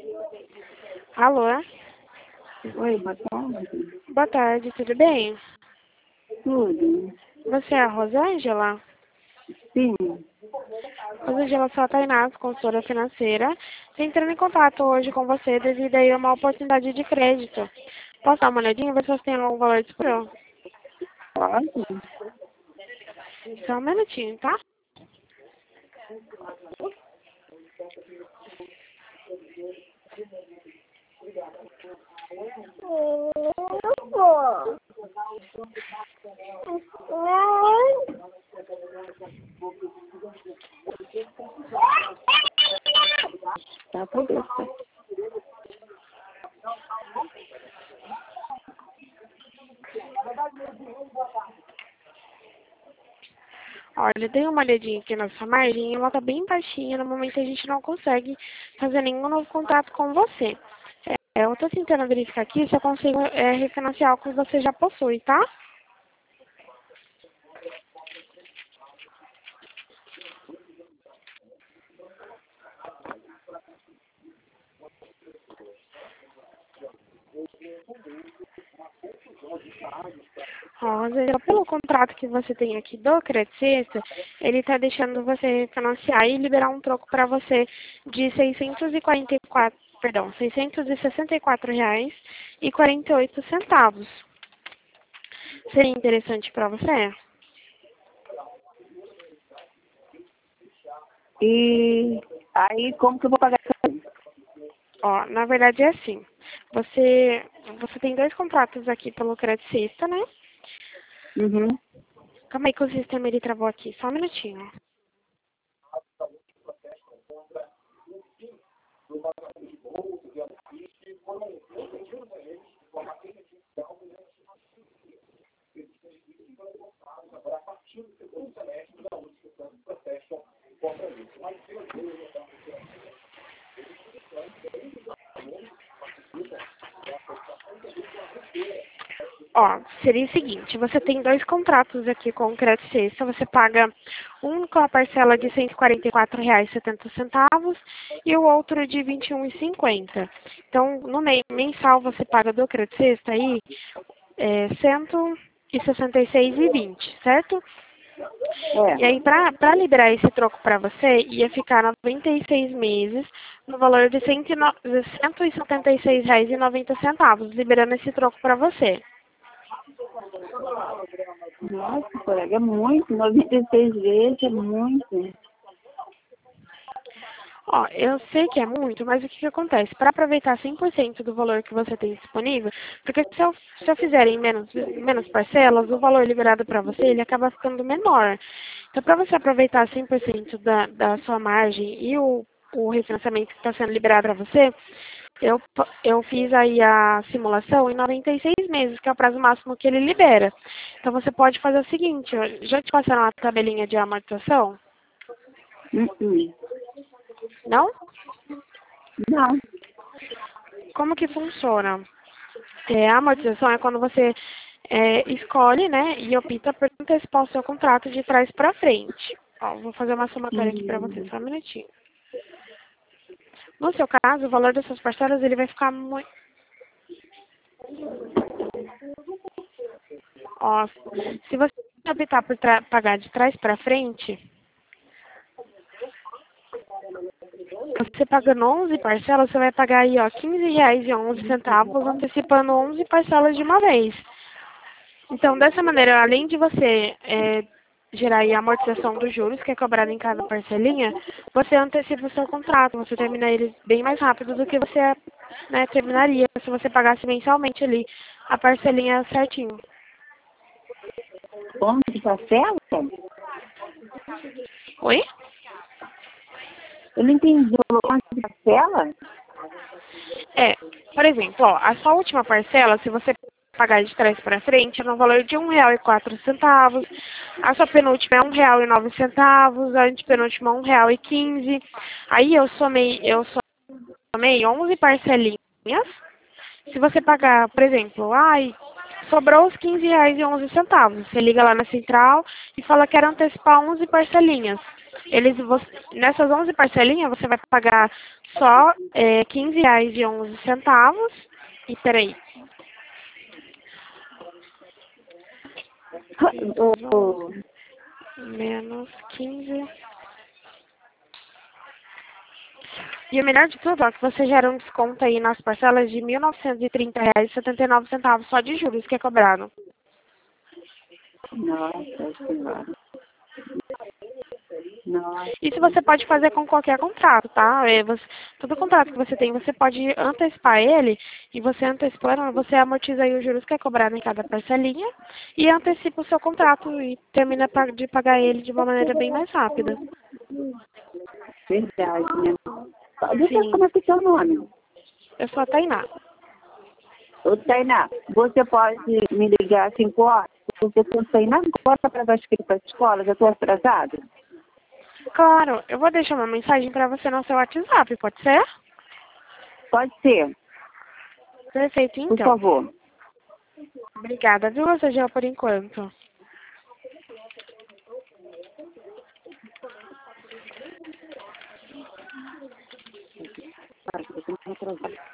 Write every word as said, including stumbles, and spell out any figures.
Alô? Oi, boa tarde. Boa tarde, tudo bem? Tudo? Você é a Rosângela? Sim. Rosângela, sou a Tainá, consultora financeira. Estou entrando em contato hoje com você devido aí a uma oportunidade de crédito. Posso dar uma olhadinha, ver se você tem algum valor disponível? Pode? Só um minutinho, tá? Tá por isso. Olha, dei uma olhadinha aqui na sua margem, ela tá bem baixinha, no momento a gente não consegue fazer nenhum novo contrato com você. É, eu tô tentando verificar aqui se eu consigo é, refinanciar o que você já possui, tá? Rosa, pelo contrato que você tem aqui do Credit Sexta, ele está deixando você financiar e liberar um troco para você de seiscentos e quarenta e quatro, perdão, seiscentos e sessenta e quatro reais e quarenta e oito centavos. Seria interessante para você? E aí, como que eu vou pagar isso aí? Ó, na verdade é assim. Você, você tem dois contratos aqui pelo Credit Sexta, né? Uhum. Calma aí que o sistema ele travou aqui, só um minutinho. Ó, seria o seguinte, você tem dois contratos aqui com o Credit Sexta, você paga um com a parcela de cento e quarenta e quatro reais e setenta centavos e o outro de vinte e um reais e cinquenta centavos. Então, no mês mensal você paga do Credit Sexta aí é, cento e sessenta e seis reais e vinte centavos, certo? E aí, É. para liberar esse troco para você, ia ficar noventa e seis meses, no valor de cento e setenta e seis reais e noventa centavos, liberando esse troco para você. Nossa, colega, é muito. noventa e seis vezes é muito. Ó, eu sei que é muito, mas o que, que acontece? Para aproveitar cem por cento do valor que você tem disponível, porque se eu, se eu fizer em menos, menos parcelas, o valor liberado para você, ele acaba ficando menor. Então, para você aproveitar cem por cento da, da sua margem e o, o refinanciamento que está sendo liberado para você, eu, eu fiz aí a simulação em noventa e seis meses, que é o prazo máximo que ele libera. Então, você pode fazer o seguinte, ó, já te passaram a tabelinha de amortização? Uhum. Não? Não. Como que funciona? É, a amortização é quando você é, escolhe, né, e opta por antecipar o seu contrato de trás para frente. Ó, vou fazer uma somatória aqui para você, Uhum. só um minutinho. No seu caso, o valor dessas parcelas ele vai ficar muito... Ó, se você optar por pagar de trás para frente, você pagando onze parcelas, você vai pagar aí, ó, quinze reais e onze centavos, antecipando onze parcelas de uma vez. Então, dessa maneira, além de você é, gerar aí a amortização dos juros, que é cobrado em cada parcelinha, você antecipa o seu contrato, você termina ele bem mais rápido do que você né, terminaria se você pagasse mensalmente ali a parcelinha certinho. Como de parcela? Oi? Eu não entendi. Como de parcela? É, por exemplo, ó, a sua última parcela, se você pagar de trás para frente, é no valor de um real e quatro centavos. A sua penúltima é um real e nove centavos, a antepenúltima é um real e quinze. Aí eu somei, eu somei onze parcelinhas. Se você pagar, por exemplo, ai, sobrou os quinze reais e onze centavos. Você liga lá na central e fala que quer antecipar onze parcelinhas. Eles, você, nessas onze parcelinhas, você vai pagar só é, quinze reais e onze centavos. E peraí. O- Menos quinze. E o melhor de tudo, ó, que você gera um desconto aí nas parcelas de mil novecentos e trinta reais e setenta e nove centavos só de juros que é cobrado. Nossa Senhora. Nossa. Isso você pode fazer com qualquer contrato, tá? É, você, todo contrato que você tem, você pode antecipar ele, e você antecipando, você amortiza aí os juros que é cobrado em cada parcelinha, e antecipa o seu contrato e termina pa- de pagar ele de uma maneira bem mais rápida. Verdade, né? Deixa eu, Sim, como é que é o seu nome? eu sou a Tainá. Ô, Tainá, você pode me ligar às cinco horas? Porque eu estou saindo agora para levar as crianças para a escola, já estou atrasada. Claro, eu vou deixar uma mensagem para você no seu WhatsApp, pode ser? Pode ser, Perfeito, por então. favor. Obrigada, viu, você já por enquanto. Para, que eu estou atrasada.